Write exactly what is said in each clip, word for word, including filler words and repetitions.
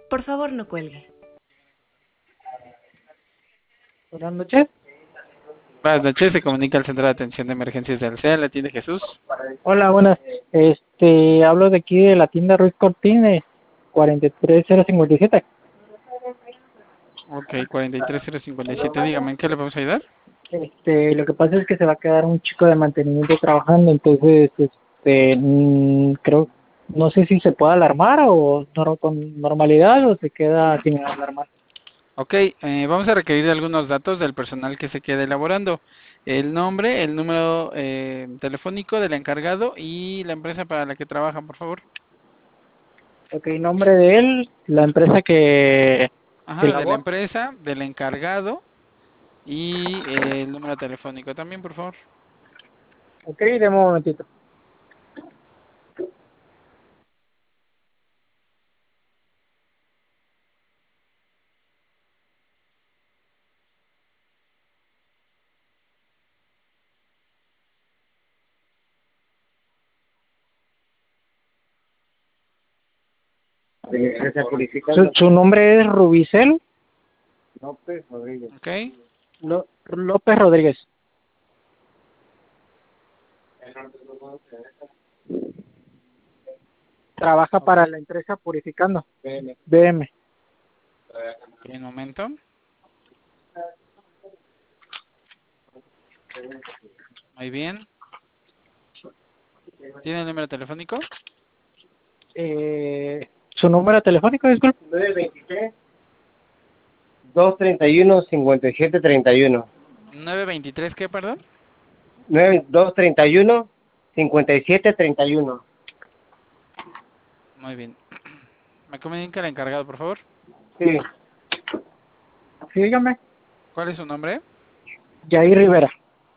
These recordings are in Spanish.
Por favor, no cuelgue. Buenas noches. Buenas noches, se comunica al Centro de Atención de Emergencias del C E A, ¿la tiene Jesús? Hola, buenas. Este, hablo de aquí de la tienda Ruiz Cortines, cuarenta y tres cero cincuenta y siete. Ok, cuarenta y tres cero cincuenta y siete, dígame, ¿en qué le podemos ayudar? Este, lo que pasa es que se va a quedar un chico de mantenimiento trabajando, entonces, este, mm, creo, no sé si se puede alarmar o no, con normalidad o se queda sin alarmar. Ok, eh, vamos a requerir algunos datos del personal que se quede elaborando. El nombre, el número eh, telefónico del encargado y la empresa para la que trabajan, por favor. Ok, nombre de él, la empresa que, que Ajá, de la labora. empresa, del encargado y eh, el número telefónico también, por favor. Ok, deme un momentito. Su, su nombre es Rubicel Ok, Lo- López Rodríguez. Trabaja ok, para la empresa Purificando. B M. un momento. Muy bien. ¿Tiene el número telefónico? Eh, su número telefónico, disculpe. Dos treinta y uno cincuenta y siete treinta y uno. nueve veintitrés, ¿qué, perdón? Nueve dos treinta y uno cincuenta y siete treinta y uno. Muy bien. ¿Me comunica el encargado, por favor? Sí. Sí, dígame. ¿Cuál es su nombre? Jair Rivera.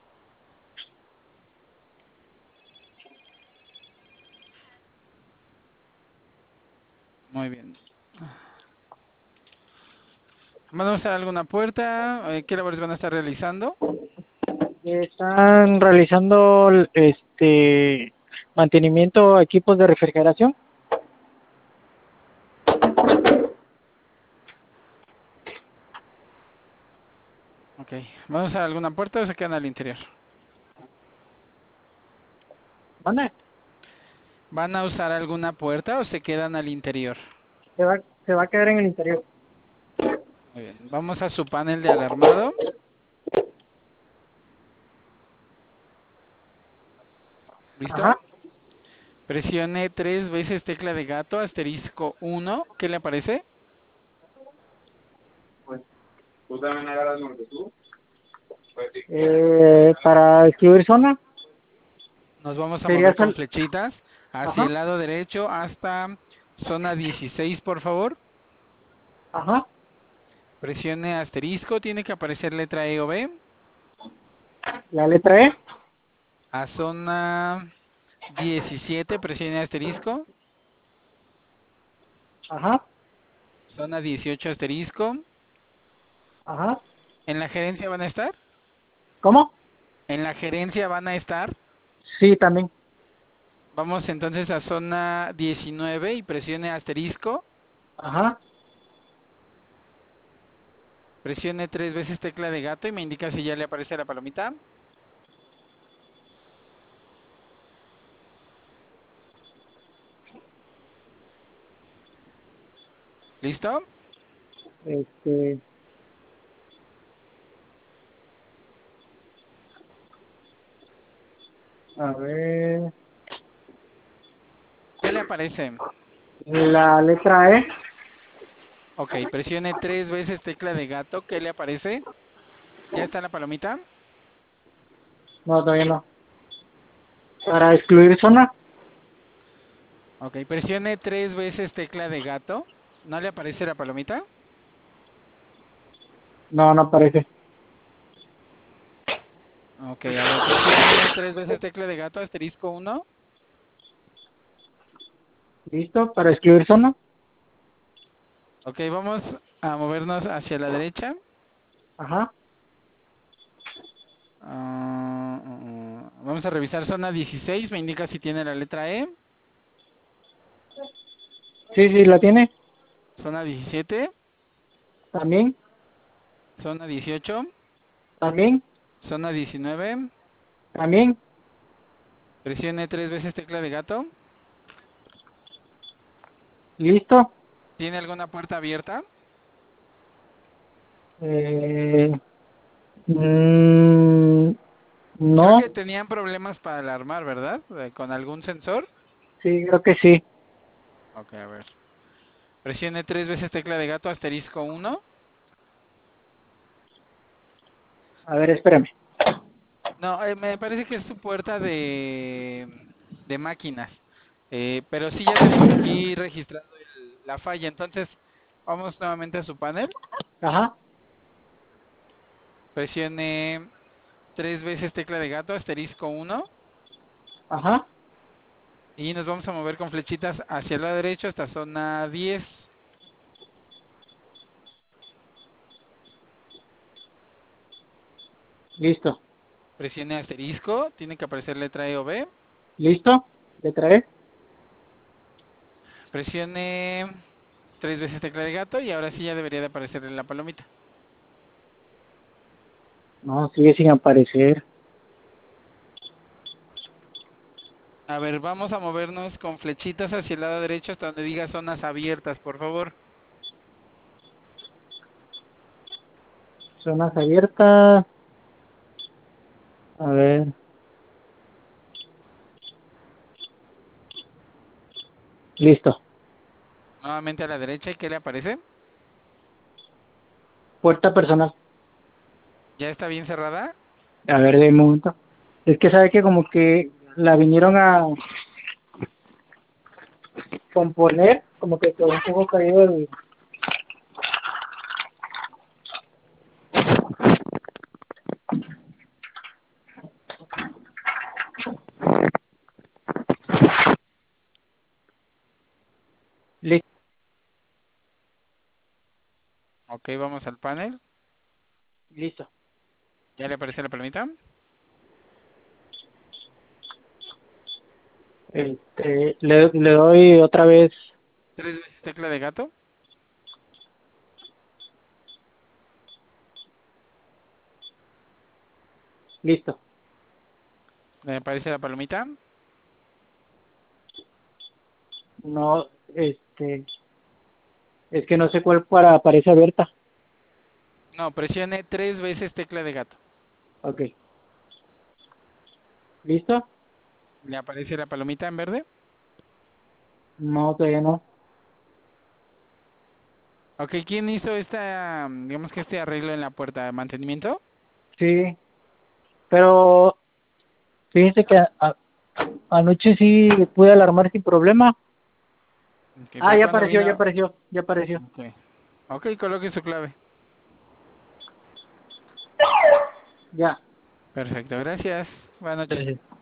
Muy bien. ¿Van a usar alguna puerta? Eh, ¿Qué labores van a estar realizando? Están realizando este mantenimiento a equipos de refrigeración. Ok. ¿Van a usar alguna puerta o se quedan al interior? ¿Mande? ¿Van a usar alguna puerta o se quedan al interior? Se va, se va a quedar en el interior. Muy bien. Vamos a su panel de alarmado. ¿Listo? Ajá. Presione tres veces tecla de gato, asterisco uno. ¿Qué le aparece? Eh, para excluir zona, Nos vamos a sería mover con sal... flechitas hacia Ajá. el lado derecho hasta zona dieciséis, por favor. Ajá. Presione asterisco. Tiene que aparecer letra E o B. La letra E. A zona diecisiete, presione asterisco. Ajá. Zona dieciocho, asterisco. Ajá. ¿En la gerencia van a estar? ¿Cómo? ¿En la gerencia van a estar? Sí, también. Vamos entonces a zona diecinueve y presione asterisco. Ajá. Presione tres veces tecla de gato y me indica si ya le aparece la palomita. ¿Listo? Este, a ver, ¿Qué le aparece? la letra E. Ok, presione tres veces tecla de gato. ¿Qué le aparece? ¿Ya está la palomita? No, todavía no. Para excluir zona. Ok, presione tres veces tecla de gato. ¿No le aparece la palomita? No, no aparece. Ok, a ver, presione tres veces tecla de gato, asterisco uno. ¿Listo? Para excluir zona. Ok, vamos a movernos hacia la derecha. Ajá. Ah, ah, ah. Vamos a revisar zona dieciséis, me indica si tiene la letra E. Sí, sí, la tiene. Zona diecisiete. También, Zona dieciocho. también, Zona diecinueve. también. Presione tres veces tecla de gato. ¿Listo? ¿Tiene alguna puerta abierta? Eh, mm, Creo no, que tenían problemas para alarmar, ¿verdad? Eh, ¿Con algún sensor? sí, creo que sí. Ok, a ver. Presione tres veces tecla de gato, asterisco uno. A ver, espérame. No, eh, me parece que es su puerta de, de máquinas. Eh, pero sí, ya tenemos aquí registrado el- la falla. Entonces, vamos nuevamente a su panel. Ajá, Presione tres veces tecla de gato, asterisco uno. ajá, Y nos vamos a mover con flechitas hacia el lado derecho hasta zona diez. listo. Presione asterisco. Tiene que aparecer letra E o B. ¿Listo? ¿Le trae? Presione tres veces tecla de gato y ahora sí ya debería de aparecerle la palomita. No, sigue sin aparecer. A ver, vamos a movernos con flechitas hacia el lado derecho hasta donde diga zonas abiertas, por favor. Zonas abiertas. A ver, listo. Nuevamente a la derecha, ¿y qué le aparece? Puerta personal. ¿Ya está bien cerrada? A ver, de momento. Es que sabe que como que la vinieron a componer, como que quedó un poco caído el... Li- Ok, vamos al panel. Listo. ¿Ya le aparece la palomita? Este, le, le doy otra vez. Tres veces tecla de gato. Listo. ¿Le aparece la palomita? No, este, es que no sé cuál para aparece abierta. No, presione tres veces tecla de gato. Ok. ¿Listo? ¿Le aparece la palomita en verde? No, todavía no. Ok, ¿quién hizo esta, digamos que este arreglo en la puerta de mantenimiento? Sí, pero fíjense que a- a- anoche sí pude alarmar sin problema. Ok, Ah, pero ya ¿cuándo apareció, ya vino? apareció, ya apareció. Ok, ok, coloque su clave. Ya. Perfecto, gracias. Buenas noches. Gracias.